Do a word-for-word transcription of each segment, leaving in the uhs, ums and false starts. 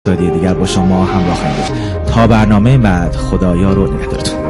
دادی دیگر با شما همراه خواهیم بود. تا برنامه بعد خدایا رو نگهدارتون.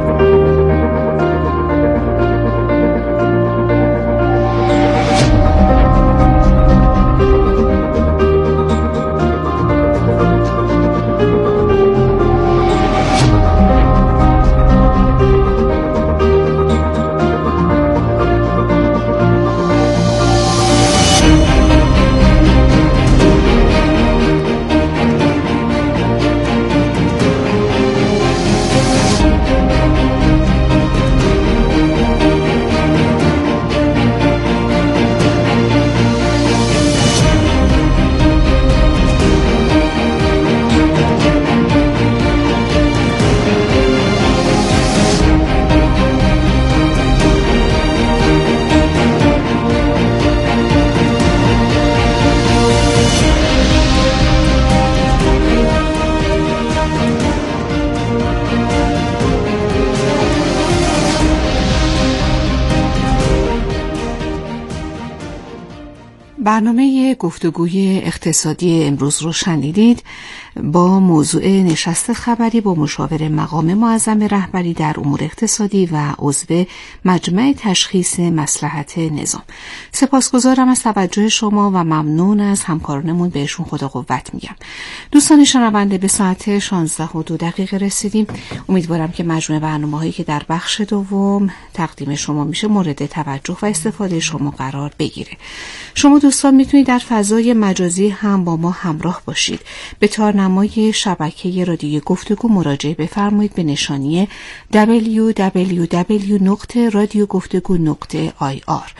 برنامه گفتگوی اقتصادی امروز رو شنیدید با موضوع نشست خبری با مشاور مقام معظم رهبری در امور اقتصادی و عضو مجمع تشخیص مصلحت نظام. سپاسگزارم از توجه شما و ممنون از همکارانمون، بهشون خدا قوت میگم. دوستان شنونده، به ساعت شانزده و دو دقیقه رسیدیم. امیدوارم که مجموع برنامه‌هایی که در بخش دوم تقدیم شما میشه مورد توجه و استفاده شما قرار بگیره. شما دوستان میتونید در فضای مجازی هم با ما همراه باشید. به تارنمای شبکه رادیوی گفتگو مراجعه بفرمایید به نشانی دبلیو دبلیو دبلیو دات رادیو گفتگو دات آی آر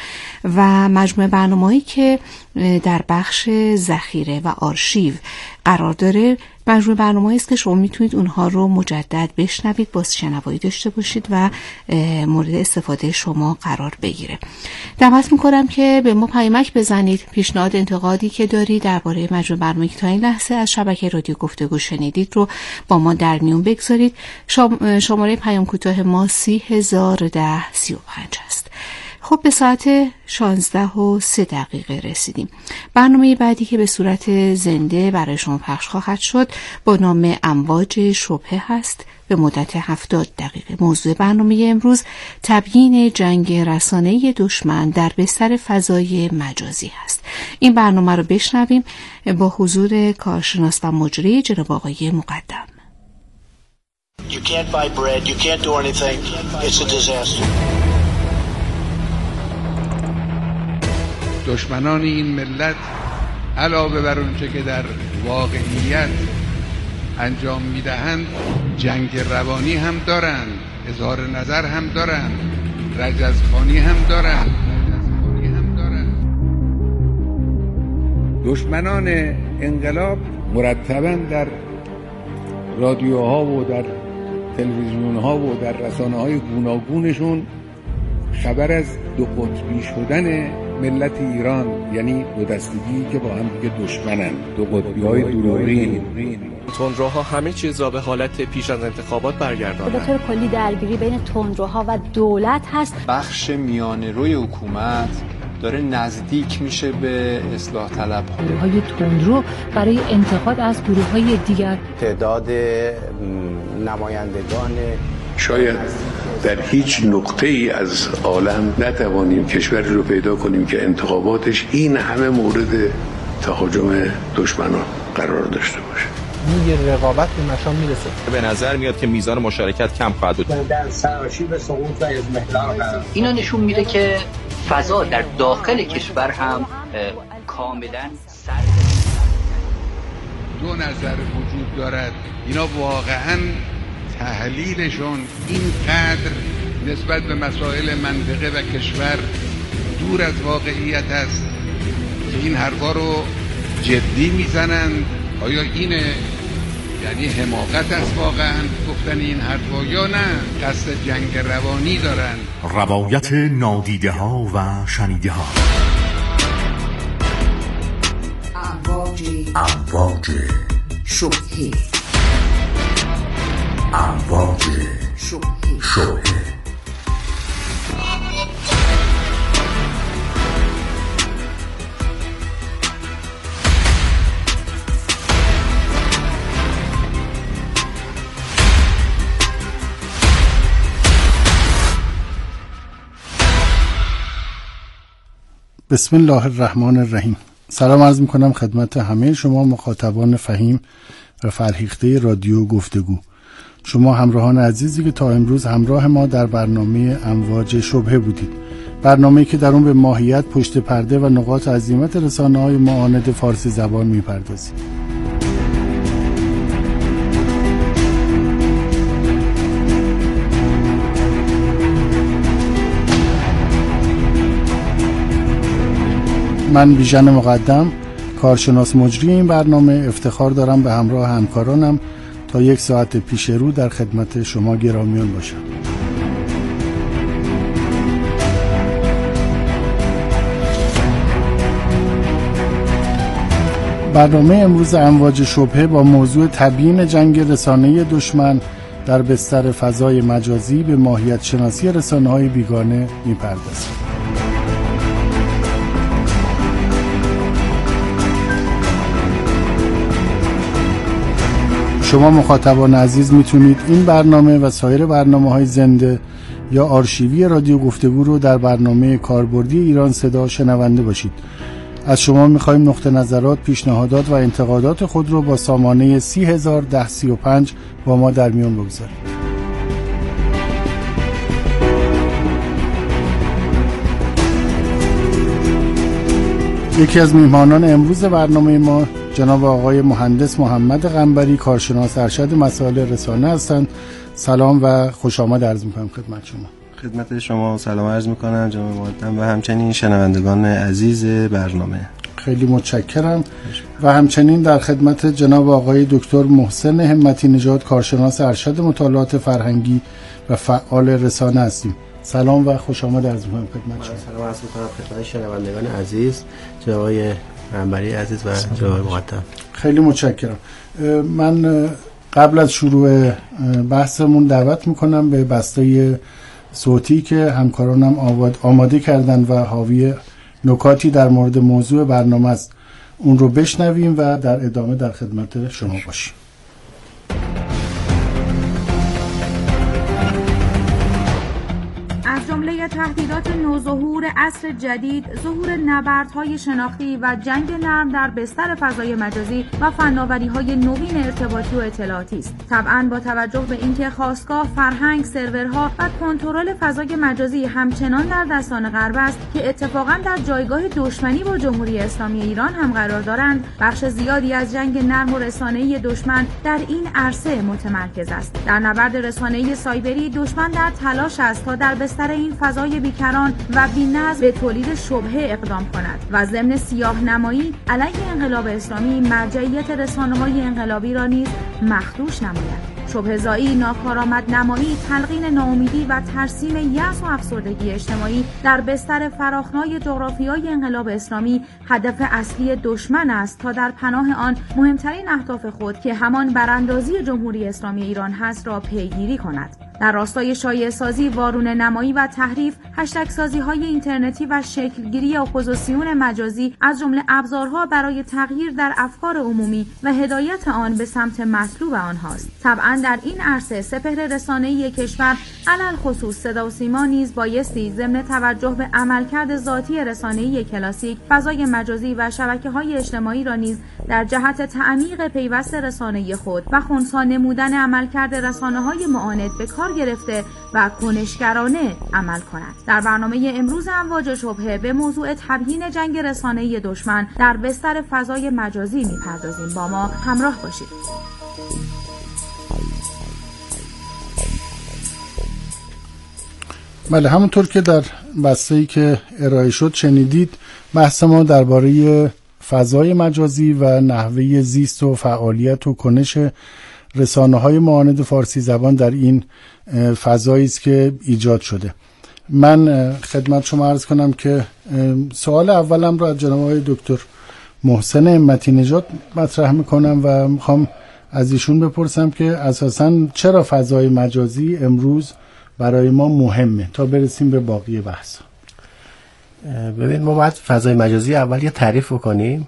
و مجموع برنامه‌هایی که در بخش ذخیره و آرشیو قرار داره مجموع برنامه‌ای است که شما میتونید اونها رو مجدد بشنوید، بازشنوایی داشته باشید و مورد استفاده شما قرار بگیره. دعوت میکنم که به ما پیامک بزنید، پیشنهاد انتقادی که دارید درباره مجموع برنامه‌ای که تا این لحظه از شبکه رادیو گفتگو شنیدید رو با ما در میون بگذارید. شماره پیام کوتاه ما سی هزار ده سی و پنج است. خب به ساعت شانزده و سه دقیقه رسیدیم. برنامه بعدی که به صورت زنده برای شما پخش خواهد شد با نام امواج شبهه هست به مدت هفتاد دقیقه. موضوع برنامه امروز تبیین جنگ رسانه‌ای دشمن در بستر فضای مجازی هست. این برنامه رو بشنویم با حضور کارشناس و مجری جناب آقای مقدم. You can't buy bread, you can't do anything. It's a disaster. دشمنان این ملت علاوه بر اونچه که در واقعیت انجام میدهند جنگ روانی هم دارند، اظهار نظر هم دارند، رجزخوانی هم دارند. دشمنان انقلاب مرتباً در رادیوها و در تلویزیونها و در رسانه‌های گوناگونشون خبر از دو قطبی شدن ملت ایران، یعنی دو دستگی که با هم دیگه دشمنن، دو قطبی های دروغین. تندروها همه چیز را به حالت پیش از انتخابات برگردانند. به طور کلی درگیری بین تندروها و دولت هست. بخش میانه روی حکومت داره نزدیک میشه به اصلاح طلب ها. گروه‌های تندرو برای انتقاد از گروه‌های دیگر. تعداد نمایندگان شاید در هیچ نقطه ای از عالم نتوانیم کشوری رو پیدا کنیم که انتخاباتش این همه مورد تهاجم دشمنان قرار داشته باشه. میگه رقابت به مشام میرسه. به نظر میاد که میزان مشارکت کم خواهد بود. در سراشیب سقوط و اضمحلال قرار. اینا نشون میده که فضا در داخل کشور هم کاملا سر دو نظر وجود دارد. اینا واقعاً تحلیلشون اینقدر نسبت به مسائل منطقه و کشور دور از واقعیت است که این حرفا رو جدی میزنند. آیا اینه؟ یعنی حماقت است واقعا گفتن این حرفا یا نه قصد جنگ روانی دارن؟ روایت نادیده ها و شنیده ها. امواج امواج شبهه امواج شبهه شبهه بسم الله الرحمن الرحیم. سلام عرض میکنم خدمت همه شما مخاطبان فهیم و فرهیخته رادیو گفتگو. شما همراهان عزیزی که تا امروز همراه ما در برنامه امواج شبهه بودید، برنامه‌ای که در اون به ماهیت، پشت پرده و نقاط عظیمت رسانه‌های معاند فارسی زبان میپردازیم. من بیژن مقدم، کارشناس مجری این برنامه، افتخار دارم به همراه همکارانم تا یک ساعت پیش رو در خدمت شما گرامیان باشم. برنامه امروز امواج شبهه با موضوع تبیین جنگ رسانه‌ای دشمن در بستر فضای مجازی به ماهیت شناسی رسانه‌های بیگانه می‌پردازد. شما مخاطبان عزیز میتونید این برنامه و سایر برنامه‌های زنده یا آرشیوی رادیو گفتگو رو در برنامه کاربردی ایران صدا شنونده باشید. از شما میخوایم نقطه نظرات، پیشنهادات و انتقادات خود رو با سامانه سی هزار ده سی و پنج با ما در میون بگذارید. یکی از میهمانان امروز برنامه ما جناب آقای مهندس محمد قنبری، کارشناس ارشد مسائل رسانه هستند. سلام و خوش آمد عرض میکنم خدمت شما. خدمت شما سلام عرض میکنم جناب مقدم و همچنین شنوندگان عزیز برنامه. خیلی متشکرم. و همچنین در خدمت جناب آقای دکتر محسن همتی نژاد، کارشناس ارشد مطالعات فرهنگی و فعال رسانه هستیم. سلام و خوش آمد عرض میکنم خدمت شما. سلام عرض میکنم خدمت شنوندگان عزیز، جناب آقای قنبری عزیز و جناب مقدم. خیلی متشکرم. من قبل از شروع بحثمون دعوت میکنم به بسته صوتی که همکارانم آماده کردن و حاوی نکاتی در مورد موضوع برنامه است، اون رو بشنویم و در ادامه در خدمت شما باشیم. از جمله تهدیدات نوظهور عصر جدید، ظهور نبردهای شناختی و جنگ نرم در بستر فضای مجازی و فناوری‌های نوین ارتباطی و اطلاعاتی است. طبعاً با توجه به اینکه خاستگاه فرهنگ، سرورها و کنترل فضای مجازی همچنان در دستان غرب است که اتفاقاً در جایگاه دشمنی با جمهوری اسلامی ایران هم قرار دارند، بخش زیادی از جنگ نرم و رسانه‌ای دشمن در این عرصه متمرکز است. در نبرد رسانه‌ای سایبری دشمن در تلاش است تا در بستر این فضای بیکران و بی‌نظم به تولید شبهه اقدام کند و ضمن سیاه نمایی علیه انقلاب اسلامی مرجعیت رسانه‌های انقلابی را نیز مخدوش نماید. شبهه‌زایی، ناکارآمد نمایی، تلقین ناامیدی و ترسیم یأس و افسردگی اجتماعی در بستر فراخنای جغرافیای انقلاب اسلامی هدف اصلی دشمن است تا در پناه آن مهمترین اهداف خود که همان براندازی جمهوری اسلامی ایران هست را پیگیری کند. در راستای شایعه سازی، وارونه نمایی و تحریف، هشتگ سازی های اینترنتی و شکلگیری اپوزیسیون مجازی از جمله ابزارها برای تغییر در افکار عمومی و هدایت آن به سمت مطلوب آنهاست. طبعاً در این عرصه سپهر رسانه‌ای کشور، علل خصوص صدا و سیما، نیز بایستی ضمن توجه به عملکرد ذاتی رسانه‌ای کلاسیک، فضای مجازی و شبکه‌های اجتماعی را نیز در جهت تعمیق پیوست رسانه‌ای خود و خنثی نمودن عملکرد رسانه‌های معاند به کار گرفته و کنشگرانه عمل کند. در برنامه امروز امواج شبهه به موضوع تبیین جنگ رسانه‌ای دشمن در بستر فضای مجازی می‌پردازیم. با ما همراه باشید. بله، همونطور که در بسته‌ای که ارائه شد شنیدید، بحث ما درباره فضای مجازی و نحوه زیست و فعالیت و کنش رسانه‌های معاند فارسی زبان در این فضایی است که ایجاد شده. من خدمت شما عرض کنم که سوال اولم را از جناب آقای دکتر محسن همتی نژاد مطرح میکنم و میخوام از ایشون بپرسم که اساساً چرا فضای مجازی امروز برای ما مهمه تا برسیم به باقی بحث. ببین، ما باید فضای مجازی اول یه تعریف بکنیم،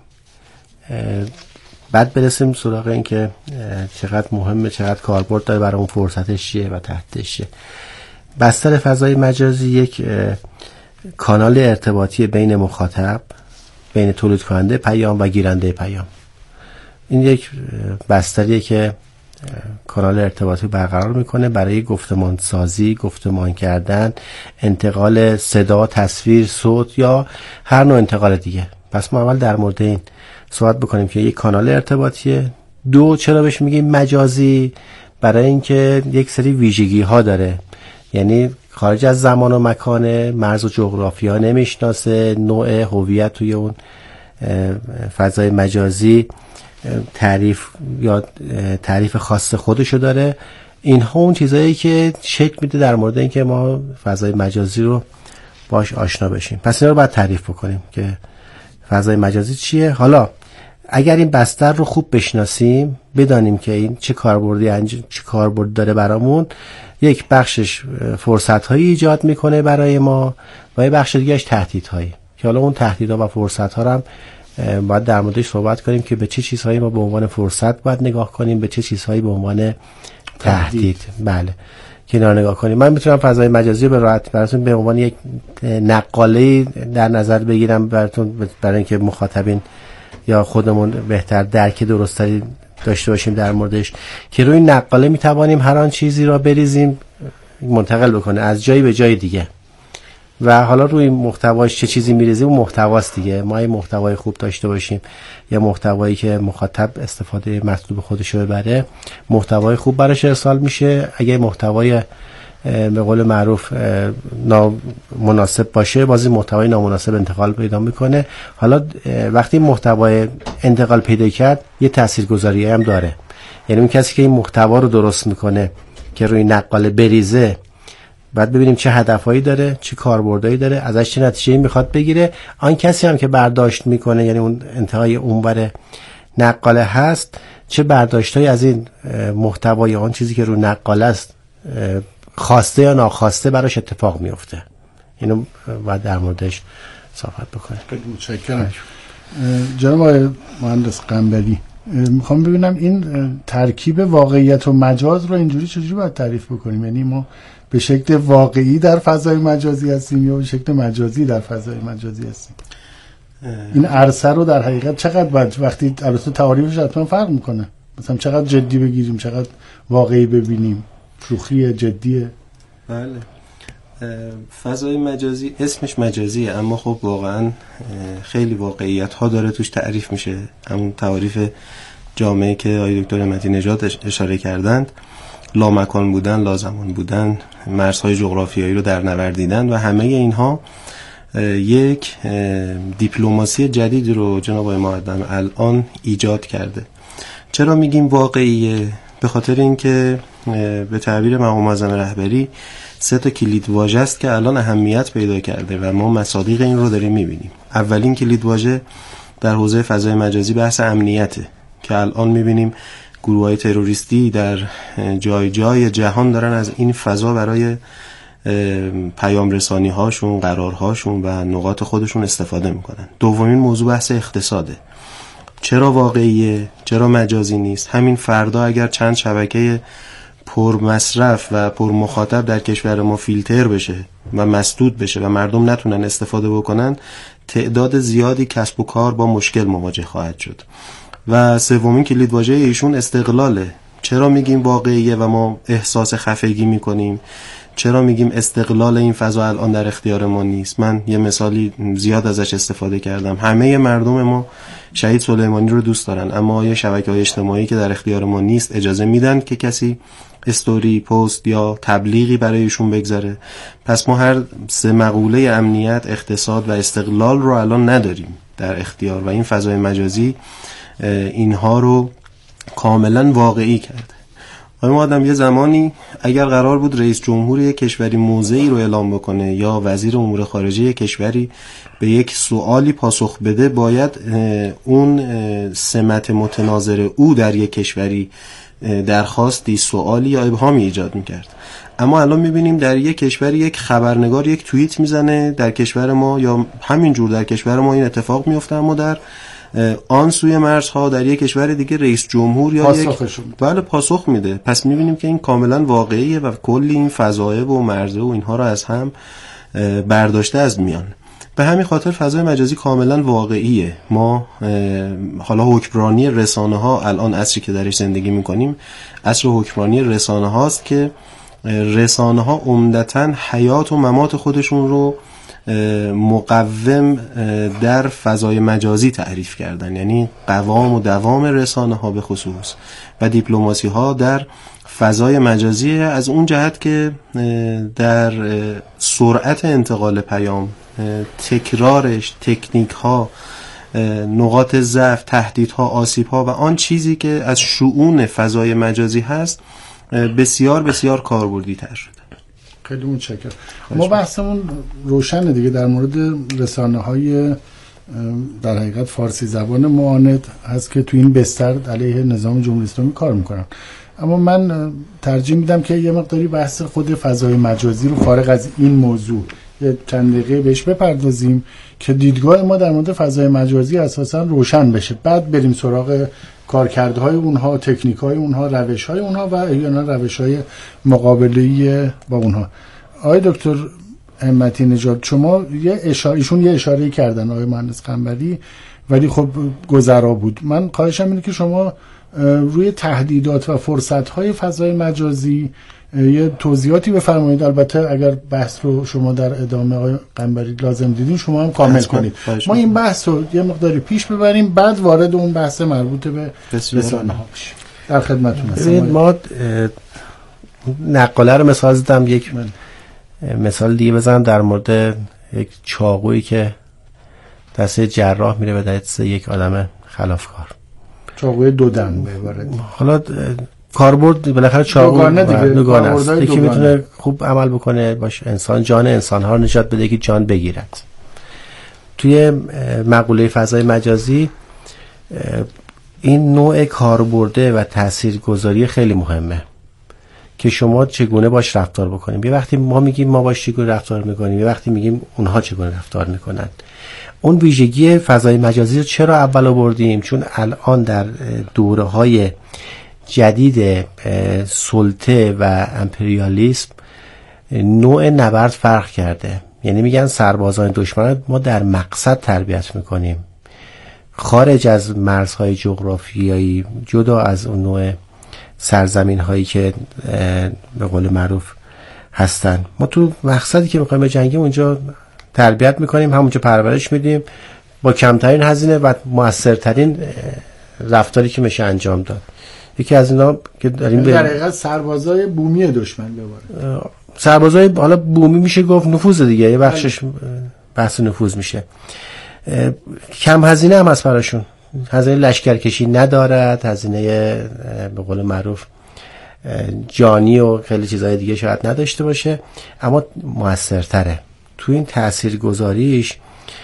بعد برسیم سراغ این که چقدر مهمه، چقدر کاربرد داره، برای اون فرصتش چیه و تهدیدش چیه. بستر فضای مجازی یک کانال ارتباطی بین مخاطب، بین تولید کننده پیام و گیرنده پیام. این یک بستریه که کانال ارتباطی برقرار میکنه برای گفتمان سازی، گفتمان کردن، انتقال صدا، تصویر، صوت یا هر نوع انتقال دیگه. پس ما اول در مورد این صحبت بکنیم که یک کانال ارتباطیه. دو، چرا بهش میگیم مجازی؟ برای اینکه یک سری ویژگی ها داره، یعنی خارج از زمان و مکان، مرز و جغرافیا نمیشناسه، نوع هویت توی اون فضای مجازی تعریف یا تعریف خاص خودشو داره. اینها اون چیزایی که شکل میده در مورد اینکه ما فضای مجازی رو باش آشنا بشیم. پس این رو باید تعریف بکنیم که فضای مجازی چیه. حالا اگر این بستر رو خوب بشناسیم، بدانیم که این چه کاربردی انج... چه کاربرد داره برامون، یک بخشش فرصت‌هایی ایجاد میکنه برای ما و یک بخش دیگه‌اش تهدیدهایی، که حالا اون تهدیدها و فرصت‌ها رو هم باید در موردش صحبت کنیم که به چه چیزهایی ما به عنوان فرصت باید نگاه کنیم، به چه چیزهایی به عنوان تهدید. بله، که اینا نگاه کنیم. من میتونم فضای مجازی به راحت براتون به عنوان یک نقاله در نظر بگیرم براتون، برای اینکه مخاطبین یا خودمون بهتر درک درستری داشته باشیم در موردش، که روی نقاله میتوانیم هر آن چیزی را بریزیم منتقل بکنه از جایی به جای دیگه. و حالا روی محتواش چه چیزی میریزیم اون محتواست دیگه. ما یه محتوای خوب داشته باشیم، یا محتوایی که مخاطب استفاده مطلوب خودش رو ببره، محتوای خوب براش ارسال میشه. اگه محتوای به قول معروف نامناسب باشه، بازی محتوای نامناسب انتقال پیدا میکنه. حالا وقتی محتوای انتقال پیدا کرد، یه تاثیرگذاری هم داره. یعنی اون کسی که این محتوا رو درست میکنه که روی نقاله بریزه، بعد ببینیم چه هدفهایی داره، چه کاربردایی داره، ازش چه نتیجه‌ای میخواد بگیره. آن کسی هم که برداشت میکنه، یعنی اون انتهای اونور نقاله هست، چه برداشتایی از این محتوای آن چیزی که رو نقاله است خواسته یا ناخواسته براش اتفاق میفته. اینو باید در موردش صحبت بکنیم. متشکرم. جناب آقای مهندس قنبری، میخوام ببینم این ترکیب واقعیت و مجاز رو اینجوری چجوری باید تعریف بکنیم؟ یعنی ما به شکل واقعی در فضای مجازی هستیم یا به شکل مجازی در فضای مجازی هستیم؟ این عرصه رو در حقیقت چقدر باید، وقتی البته تعاریفش حتما فرق میکنه، مثلا چقدر جدی بگیریم، چقدر واقعی ببینیم، شوخی جدیه؟ بله، فضای مجازی اسمش مجازیه، اما خب واقعا خیلی واقعیت ها داره توش تعریف میشه. همون تعریف جامعه که آقای دکتر مهدی نژاد اشاره کردند، لامکان بودن، لازمان بودن، مرزهای جغرافیایی رو در نوردیدن و همه اینها یک دیپلماسی جدید رو جناب آقای معدم الان ایجاد کرده. چرا میگیم واقعیه؟ به خاطر اینکه به تعبیر مقام معظم رهبری سه تا کلید واژه است که الان اهمیت پیدا کرده و ما مصادیق این رو داریم میبینیم. اولین کلید واژه در حوزه فضای مجازی بحث امنیته که الان میبینیم گروه‌های تروریستی در جای جای جهان دارن از این فضا برای پیام رسانی هاشون، قرارهاشون و نقاط خودشون استفاده میکنن. دومین موضوع بحث اقتصاده. چرا واقعیه؟ چرا مجازی نیست؟ همین فردا اگر چند شبکه پر مصرف و پر مخاطب در کشور ما فیلتر بشه و مسدود بشه و مردم نتونن استفاده بکنن، تعداد زیادی کسب و کار با مشکل مواجه خواهد شد. و سومین کلیدواژه ایشون استقلاله. چرا میگیم واقعیه و ما احساس خفگی میکنیم؟ چرا میگیم استقلال این فضا الان در اختیار ما نیست؟ من یه مثالی زیاد ازش استفاده کردم. همه مردم ما شهید سلیمانی رو دوست دارن، اما یه شبکه‌های اجتماعی که در اختیار ما نیست اجازه میدن که کسی استوری، پست یا تبلیغی برایشون بگذاره. پس ما هر سه مقوله امنیت، اقتصاد و استقلال رو الان نداریم در اختیار و این فضای مجازی اینها رو کاملا واقعی کرده. آقای آدم یه زمانی اگر قرار بود رئیس جمهور یک کشوری موضعی رو اعلام بکنه یا وزیر امور خارجه یک کشوری به یک سوالی پاسخ بده، باید اون سمت متناظر او در یک کشوری درخواستی، سوالی یا ابهامی ایجاد میکرد. اما الان میبینیم در یک کشوری یک خبرنگار یک توییت میزنه در کشور ما یا همینجور در کشور ما این اتفاق میفته، اما در آن سوی مرزها در یک کشور دیگه رئیس جمهور یا یک بله پاسخ میده. پس میبینیم که این کاملا واقعیه و کلی این فضایه و مرزه و اینها رو از هم برداشته از میان. به همین خاطر فضای مجازی کاملا واقعیه. ما حالا حکمرانی رسانه ها الان عصری که درش زندگی میکنیم عصر حکمرانی رسانه هاست که رسانه ها عمدتاً حیات و ممات خودشون رو مقوم در فضای مجازی تعریف کردن، یعنی قوام و دوام رسانه ها به خصوص و دیپلماسی ها در فضای مجازی، از اون جهت که در سرعت انتقال پیام، تکرارش، تکنیک ها، نقاط ضعف، تهدیدها، آسیب ها و آن چیزی که از شؤون فضای مجازی هست بسیار بسیار کاربردی تر شده. خیلی متشکرم. ما بحثمون روشنه دیگه در مورد رسانه های در حقیقت فارسی زبان معاند هست که تو این بستر علیه نظام جمهوری اسلامی کار میکنن، اما من ترجیح میدم که یه مقداری بحث خود فضای مجازی رو فارغ از این موضوع یه چند دقیقه بهش بپردازیم که دیدگاه ما در مورد فضای مجازی اساسا روشن بشه، بعد بریم سراغ کارکردهای اونها، تکنیک‌های اونها، روش‌های اونها و یا نه روش‌های مقابله‌ای با اونها. آقای دکتر همتی نژاد، شما یه اشاره ایشون یه اشاره کردن آقای مهندس قنبری، ولی خب گذرا بود. من خواهشم اینه که شما روی تهدیدات و فرصت‌های فضای مجازی یه توضیحاتی بفرمایید. البته اگر بحث رو شما در ادامه آقای قنبری لازم دیدین شما هم کامل کنید. ما این بحث رو یه مقداری پیش ببریم، بعد وارد اون بحث مربوط به رسانه‌ها بشیم. در خدمتتون هستم. ما نقاله رو مثال زدم، یک مثال دیگه بزنم در مورد یک چاقویی که دست جراح میره به دست یک آدم خلافکار. چاقوی دو دم به عبارت. حالا کاربرد بالاخره چاقو دوگانه است. یکی میتونه خوب عمل بکنه باشه انسان جان انسان‌ها رو نجات بده، که جان بگیرد. توی مقوله فضای مجازی این نوع کاربرده و تاثیرگذاری خیلی مهمه که شما چگونه باش رفتار بکنیم. یه وقتی ما میگیم ما باش چگونه رفتار میکنیم، یه وقتی میگیم اونها چگونه رفتار میکنن. اون ویژگی فضای مجازی رو چرا اول آوردیم؟ چون الان در دوره‌های جدید سلطه و امپریالیسم نوع نبرد فرق کرده. یعنی میگن سربازان دشمن ما در مقصد تربیت میکنیم، خارج از مرزهای جغرافیایی، جدا از اون نوع سرزمین هایی که به قول معروف هستن. ما تو مقصدی که میخوایم بجنگیم اونجا تربیت میکنیم، همونجا پرورش میدیم با کمترین هزینه و موثرترین رفتاری که میشه انجام داد. یکی از اینا که داریم در حقیقت سربازای بومی دشمن بباره. سربازای حالا بومی میشه گفت نفوذ دیگه، یه بخشش بحث نفوذ میشه. کم هزینه هم هست براشون، هزینه لشکرکشی ندارد، هزینه به قول معروف جانی و خیلی چیزهای دیگه شاید نداشته باشه، اما موثرتره. تو این تاثیرگذاریش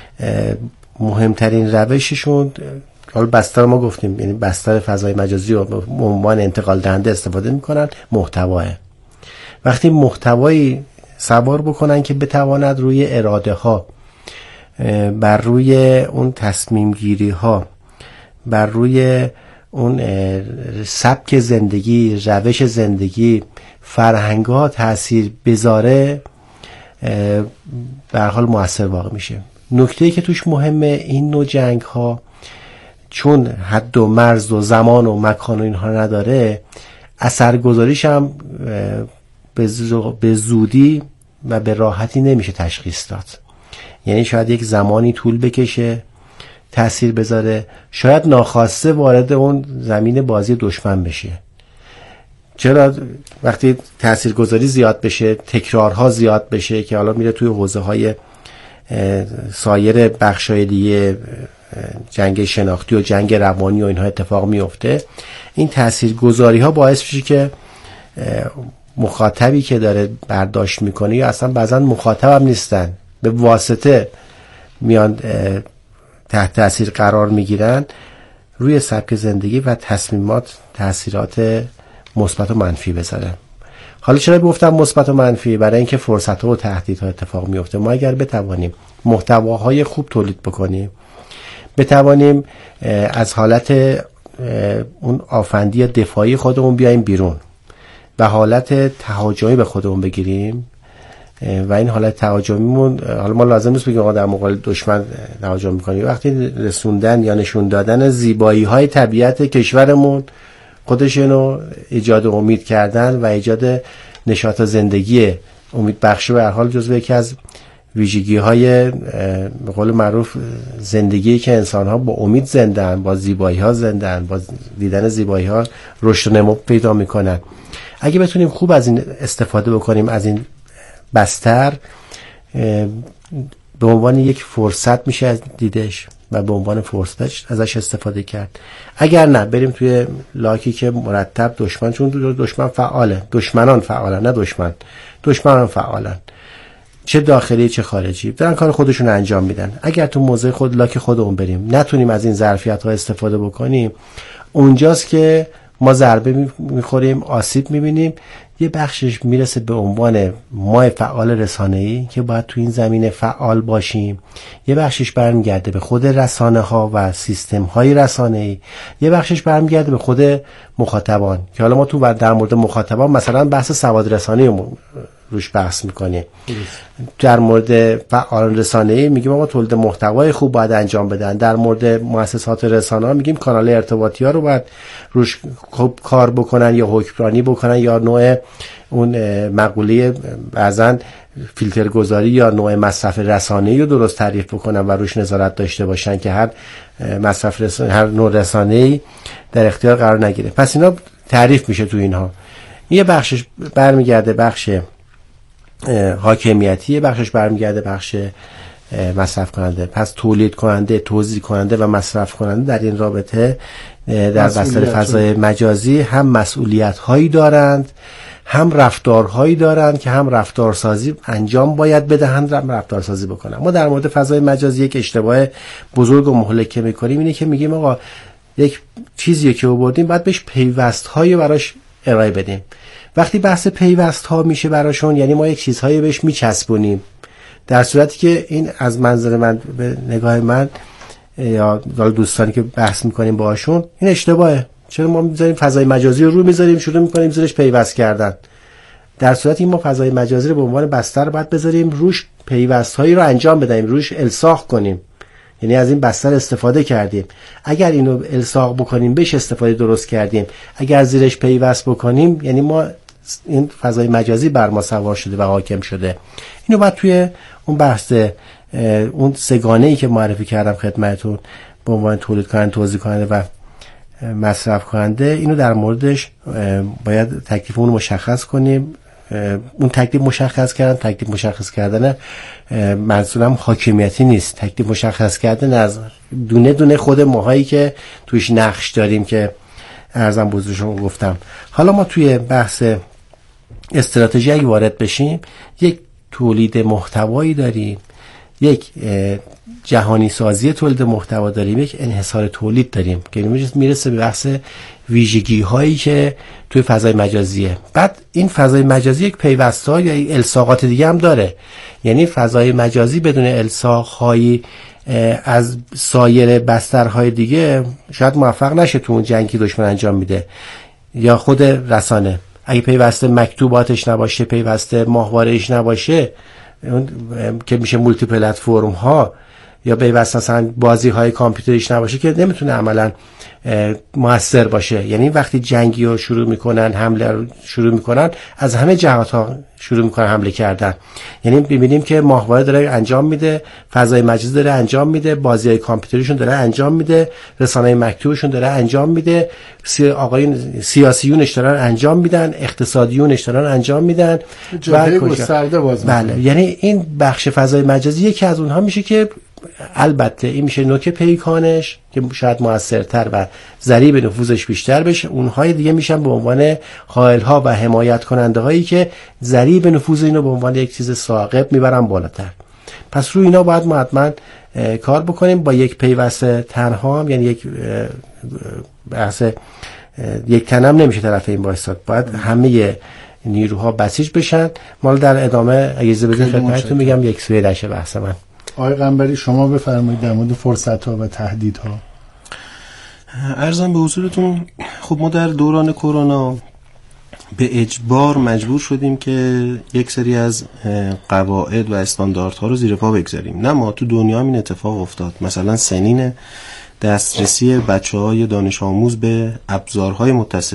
مهمترین روششون، حالا بستر ما گفتیم، یعنی بستر فضای مجازی رو به عنوان انتقال دهنده استفاده میکنن، محتواه. وقتی محتوایی سوار بکنن که بتواند روی اراده ها، بر روی اون تصمیم گیری ها، بر روی اون سبک زندگی، روش زندگی، فرهنگ ها تأثیر بذاره، به هر حال مؤثر واقع میشه. نکته‌ای که توش مهمه این نوع جنگ ها چون حد و مرز و زمان و مکان و اینها نداره، اثرگذاریش هم به زودی و به راحتی نمیشه تشخیص داد. یعنی شاید یک زمانی طول بکشه تأثیر بذاره، شاید ناخواسته وارد اون زمین بازی دشمن بشه. چرا؟ وقتی تاثیرگذاری زیاد بشه، تکرارها زیاد بشه که حالا میره توی حوزه های سایر بخشای دیگه، جنگ شناختی و جنگ روانی و اینها اتفاق میفته، این تاثیرگذاری ها باعث میشه که مخاطبی که داره برداشت میکنه یا اصلا بعضا مخاطب هم نیستن، به واسطه میان تحت تاثیر قرار میگیرن، روی سبک زندگی و تصمیمات تاثیرات مثبت و منفی بذاره. حالا چرا گفتم مثبت و منفی؟ برای اینکه فرصت‌ها و تهدیدها اتفاق میفته. ما اگر بتوانیم محتواهای خوب تولید بکنیم، بتوانیم از حالت اون آفندی دفاعی خودمون بیایم بیرون و حالت تهاجمی به خودمون بگیریم، و این حالت تهاجمیمون، حالا ما لازم نیست بگیم آقا در مقابل دشمن تهاجم میکنیم، وقتی رسوندن یا نشون دادن زیبایی های طبیعت کشورمون خودشونو ایجاد امید کردن و ایجاد نشاط زندگی امید بخش به هر حال جزو یکی از ویژگی های به قول معروف زندگی که انسان ها با امید زندن، با زیبایی ها زندن، با دیدن زیبایی ها رشد و نمو پیدا میکنن. اگه بتونیم خوب از این استفاده بکنیم، از این بستر به عنوان یک فرصت میشه از دیدش و به عنوان فرصت ازش استفاده کرد. اگر نه بریم توی لاکی که مرتب دشمن، چون دشمن فعاله، دشمنان فعالن، نه دشمن، دشمنان فعالن، چه داخلی چه خارجی، دارن کار خودشون انجام میدن. اگر تو موضع خود لاک خودمون بریم، نتونیم از این ظرفیت ها استفاده بکنیم، اونجاست که ما ضربه میخوریم، آسیب میبینیم. یه بخشش میرسه به عنوان ما فعال رسانه‌ای که باید تو این زمینه فعال باشیم، یه بخشش برمیگرده به خود رسانه ها و سیستم های رسانه‌ای، یه بخشش برمیگرده به خود مخاطبان که حالا ما تو در مورد مخاطبان مثلا بحث سواد رسانه‌ای روش بحث میکنیم. در مورد فعال رسانه‌ای میگیم آقا تولید محتوای خوب باید انجام بدن. در مورد مؤسسات رسانه‌ها میگیم کانال ارتباطی ها رو باید روش خوب کار بکنن یا حکمرانی بکنن یا نوع اون مقوله بعضن فیلتر گذاری یا نوع مصرف رسانه‌ای رو درست تعریف بکنن و روش نظارت داشته باشن که هر مصرف رسانه‌ای، هر نوع رسانه‌ای در اختیار قرار نگیره. پس اینا تعریف میشه تو اینها. یه بخشش برمیگرده بخش حاکمیتی، بخشش برمیگرده بخش مصرف کننده. پس تولید کننده، توزیع کننده و مصرف کننده در این رابطه در بستر فضای مجازی هم مسئولیت هایی دارند، هم رفتارهایی دارند که هم رفتارسازی انجام باید بدهند، هم رفتارسازی بکنن. ما در مورد فضای مجازی یک اشتباه بزرگ و مهلک که میکنیم اینه که میگیم آقا یک چیزی که آوردیم باید بهش پیوست هایی براش ارائه بدیم. وقتی بحث پیوست ها میشه براشون، یعنی ما یک چیزهایی بهش میچسبونیم، در صورتی که این از منظر من، به نگاه من یا دوستانی که بحث میکنیم باهاشون، این اشتباهه. چرا ما میذاریم فضای مجازی رو رو میذاریم شروع میکنیم زیرش پیوست کردن، در صورتی ما فضای مجازی رو به عنوان بستر باید بذاریم روش پیوست هایی رو انجام بدیم، روش الساق کنیم. یعنی از این بستر استفاده کردیم، اگر اینو الساق بکنیم بهش استفاده درست کردیم، اگر زیرش پیوست بکنیم یعنی ما این فضای مجازی بر ما سوار شده و حاکم شده. اینو باید توی اون بحث اون سگانه‌ای که معرفی کردم خدمتتون به عنوان تولید کننده، توزیع کننده و مصرف کننده، اینو در موردش باید تکلیفمون رو مشخص کنیم. اون تکلیف مشخص کردن، تکلیف مشخص کردن منظورم حاکمیتی نیست، تکلیف مشخص کردن از دونه دونه خود ماهایی که توش نقش داریم که عرضم بزرگشون گفتم. حالا ما توی بحث استراتژی اگه وارد بشیم، یک تولید محتوایی داریم، یک جهانی سازی تولید محتوا داریم، یک انحصار تولید داریم که میرسه به بحث ویژگی هایی که توی فضای مجازیه. بعد این فضای مجازی یک پیوست‌ها یا الساقات دیگه هم داره، یعنی فضای مجازی بدون الساق هایی از سایر بسترهای دیگه شاید موفق نشه تو اون جنگی دشمن انجام میده. یا خود رسانه اگه پیوسته مکتوباتش نباشه، پیوسته ماهواره‌اش نباشه که میشه مولتی پلتفرم ها، یا پیوسته مثلا بازی های کامپیوتریش نباشه که نمیتونه عملا موثر باشه. یعنی وقتی جنگی رو شروع میکنن، حمله رو شروع میکنن، از همه جهات ها شروع میکنن حمله کردن. یعنی ببینیم که ماهواره داره انجام میده، فضای مجازی داره انجام میده، بازی های کامپیوتریشون داره انجام میده، رسانه مکتوبشون داره انجام میده، سی آقایون سیاسیونش دارن انجام میدن، اقتصادیونش دارن انجام میدن، جبهه گسترده باز. بله، یعنی این بخش فضای مجازی یکی از اونها میشه که البته این میشه نوک پیکانش که شاید موثرتر و ضریب نفوذش بیشتر بشه. اونهای دیگه میشن به عنوان حائل‌ها و حمایت کننده هایی که ضریب نفوذ اینو به عنوان یک چیز ثاقب میبرن بالاتر. پس روی اینا باید ما حتما کار بکنیم. با یک پیوسته تنها هم، یعنی یک بحث یک تنم نمیشه طرف این وایساد، باید همه نیروها بسیج بشن. ما در ادامه اگه بدین خدمتتون میگم یک سوی دشه بحث من. آقای قنبری شما بفرمایید در مورد فرصت‌ها و تهدیدها. عرضم به حضورتون، خب ما در دوران کرونا به اجبار مجبور شدیم که یک سری از قواعد و استانداردها رو زیر پا بگذاریم. نه ما تو دنیا این اتفاق افتاد. مثلا سنین دسترسی بچه‌های دانش آموز به ابزارهای متصل،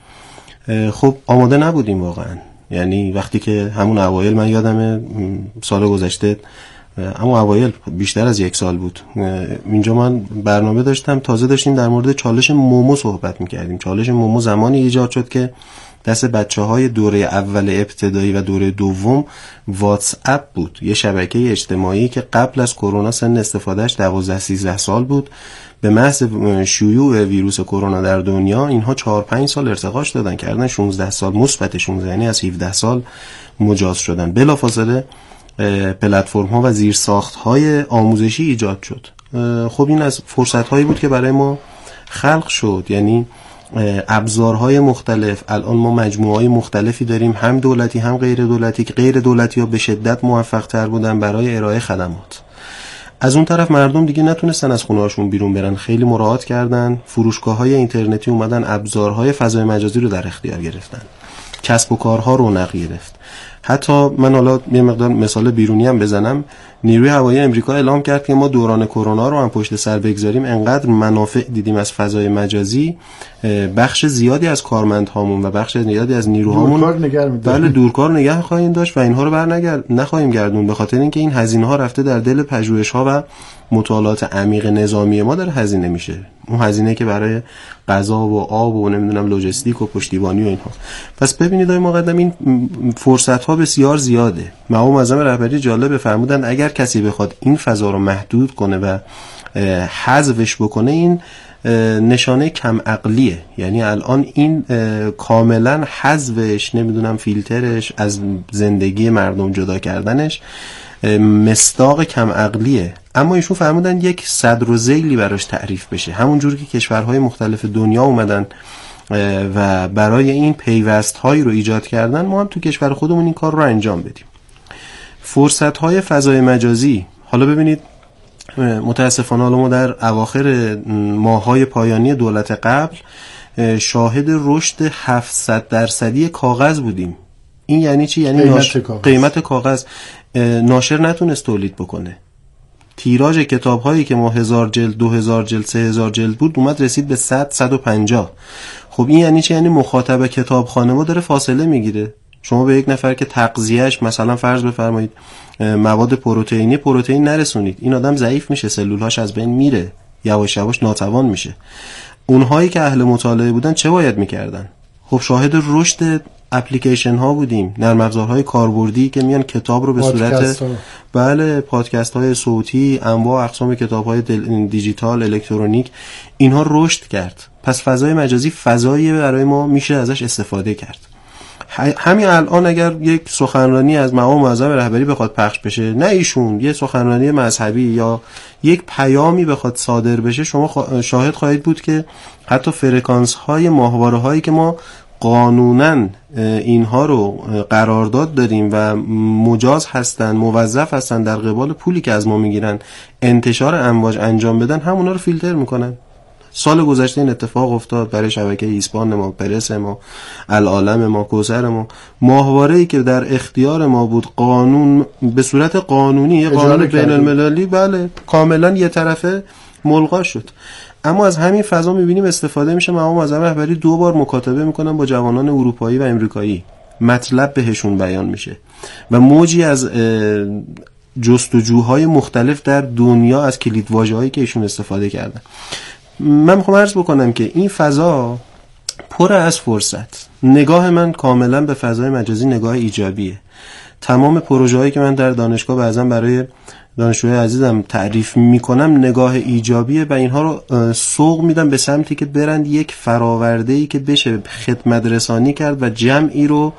خب آماده نبودیم واقعا. یعنی وقتی که همون اوایل، من یادمه سال گذشته، اما اوایل بیشتر از یک سال بود، اینجا من برنامه داشتم، تازه داشتیم در مورد چالش مومو صحبت میکردیم. چالش مومو زمانی ایجاد شد که دست بچه های دوره اول ابتدایی و دوره دوم واتس اپ بود، یه شبکه اجتماعی که قبل از کرونا سن استفادهش دوازده سیزده سال بود. به محض شیوع ویروس کرونا در دنیا اینها چهار پنج سال ارتقاش دادن، کردن شانزده سال، مثبت شانزده، یعنی از هفده سال مجاز شدن. بلافاصله پلتفرم ها و زیرساخت های آموزشی ایجاد شد. خب این از فرصت هایی بود که برای ما خلق شد. یعنی ابزارهای مختلف، الان ما مجموعه های مختلفی داریم، هم دولتی هم غیر دولتی، که غیر دولتی ها به شدت موفق تر بودن برای ارائه خدمات. از اون طرف مردم دیگه نتونستن از خونه هاشون بیرون برن، خیلی مراعات کردن، فروشگاه های اینترنتی اومدن ابزارهای فضای مجازی رو در اختیار گرفتن، کسب و کارها رونق گرفت. حتی من حالا یه مقدار مثال بیرونی هم بزنم، نیروی هوایی امریکا اعلام کرد که ما دوران کرونا رو هم پشت سر بگذاریم، انقدر منافع دیدیم از فضای مجازی، بخش زیادی از کارمندهامون و بخش زیادی از نیروهامون دورکار نگه می‌داریم. بله دورکار نگه خواهیم داشت و اینها رو برنگرد نخواهیم گردون، به خاطر اینکه این هزینه ها رفته در دل پژوهش‌ها و مطالعات عمیق نظامی ما داره هزینه میشه. اون هزینه که برای غذا و آب و نمیدونم لوجستیک و پشتیبانی و اینها. پس ببینید آقای مقدم، این فرصت ها بسیار زیاده. مقام معظم رهبری جالب فرمودن اگر کسی بخواد این فضا رو محدود کنه و حذفش بکنه، این نشانه کم عقلیه. یعنی الان این کاملا حذفش، نمیدونم فیلترش، از زندگی مردم جدا کردنش مصداق کم عقلیه. اما ایشون فرمودن یک صدر و ذیلی براش تعریف بشه، همون جوری که کشورهای مختلف دنیا اومدن و برای این پیوست‌هایی رو ایجاد کردن، ما هم تو کشور خودمون این کار رو انجام بدیم. فرصت‌های فضای مجازی، حالا ببینید متاسفانه حالا ما در اواخر ماه‌های پایانی دولت قبل شاهد رشد هفتصد درصدی کاغذ بودیم. این یعنی چی؟ یعنی قیمت ناش... کاغذ. قیمت کاغذ ناشر نتونست تولید بکنه. تیراژ کتاب‌هایی که ما هزار جلد، دو هزار جلد، سه هزار جلد بود، اومد رسید به صد، صد و پنجاه. خب این یعنی چی؟ یعنی مخاطب کتابخانه ما داره فاصله میگیره. شما به یک نفر که تغذیهش مثلا فرض بفرمایید مواد پروتئینی پروتئین نرسونید، این آدم ضعیف میشه، سلولهاش از بین میره، یواش یواش ناتوان میشه. اونهایی که اهل مطالعه بودن چه باید میکردن؟ خب شاهد رشد اپلیکیشن ها بودیم، نرم افزارهای کاربردی که میان کتاب رو به صورت ها. بله پادکست های صوتی، انواع اقسام کتاب های دیجیتال، الکترونیک، اینها رشد کرد. پس فضای مجازی فضایی برای ما میشه ازش استفاده کرد. همین الان اگر یک سخنرانی از مقام معظم رهبری بخواد پخش بشه، نه ایشون، یه سخنرانی مذهبی یا یک پیامی بخواد صادر بشه، شما شاهد خواهید بود که حتی فرکانس های ماهواره هایی که ما قانوناً اینها رو قرارداد داریم و مجاز هستن، موظف هستن در قبال پولی که از ما میگیرن انتشار امواج انجام بدن، همونا رو فیلتر میکنن. سال گذشته این اتفاق افتاد برای شبکه ایسپان ما، پرس ما، العالم ما، کوثر ما. ماهواره‌ای که در اختیار ما بود، قانون به صورت قانونی، یه قانون بین المللی، بله کاملا یه طرفه ملغا شد. اما از همین فضا میبینیم استفاده میشه. مقام معظم رهبری دو بار مکاتبه میکنن با جوانان اروپایی و امریکایی، مطلب بهشون بیان میشه و موجی از جستجوهای مختلف در دنیا از کلیدواژه‌هایی که ایشون استفاده کردن. من میخوام عرض بکنم که این فضا پر از فرصت. نگاه من کاملا به فضای مجازی نگاه ایجابیه. تمام پروژه‌هایی که من در دانشگاه بعضا برای دانشجوهای عزیزم تعریف میکنم نگاه ایجابیه و اینها رو سوق میدم به سمتی که برند یک فراورده‌ای که بشه خدمت رسانی کرد و جمعی رو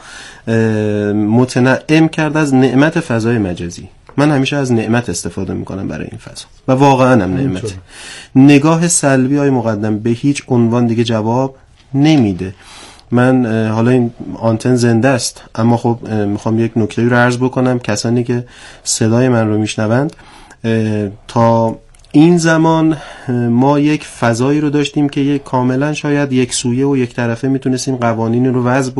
متنعم کرد از نعمت فضای مجازی. من همیشه از نعمت استفاده میکنم برای این فضا و واقعا هم نعمته. نگاه سلبی های مقدم به هیچ عنوان دیگه جواب نمیده. من حالا این آنتن زنده است، اما خب میخوام یک نکته رو عرض بکنم. کسانی که صدای من رو میشنوند، تا این زمان ما یک فضایی رو داشتیم که یک کاملا شاید یک سویه و یک طرفه میتونستیم قوانین رو وضع